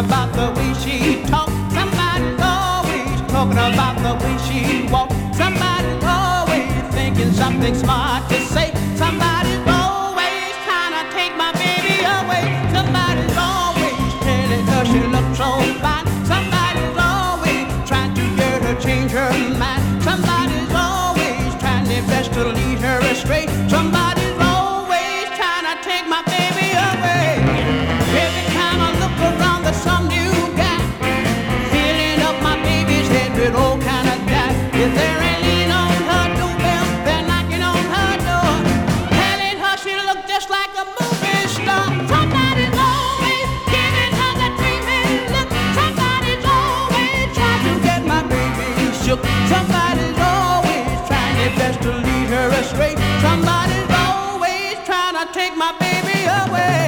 about the way she talk. Somebody's always talking about the way she walk. Somebody's always thinking something smart to say. Somebody's always trying to take my baby away. Somebody's always telling her she looks so fine. Somebody's always trying to get her change her mind. Somebody's always trying their best to lead her astray. Somebody's always trying to take my baby away. Every time I look around, there's some new guy filling up my baby's head with all kind of doubt. If there ain't lean on her doorbell, they're knocking on her door, telling her she look just like a movie star. Somebody's always giving her that dreaming look. Somebody's always trying to get my baby shook. Somebody's always trying their best to lead her astray. Somebody's always trying to take my baby away.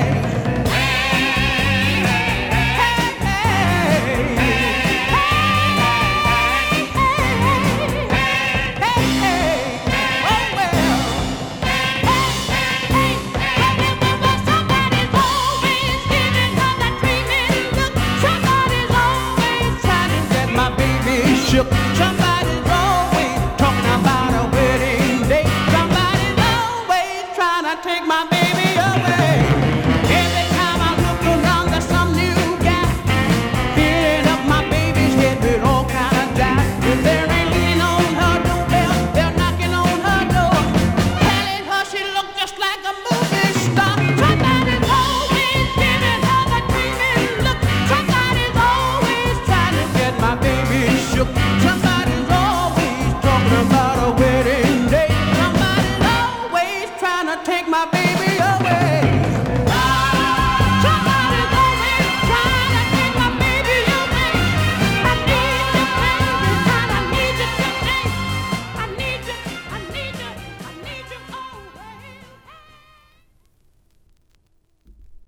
Somebody's always talking about a wedding day. Somebody's always trying to take my baby away. Every time I look around, there's some new guy filling up my baby's head with all kind of doubt. If there ain't leaning on her doorbell, they're knocking on her door, telling her she look just like a movie star. Somebody's always giving her that dreaming look. Somebody's always trying to get my baby shook. Somebody's always talking about a wedding day. Somebody's always trying to take my baby.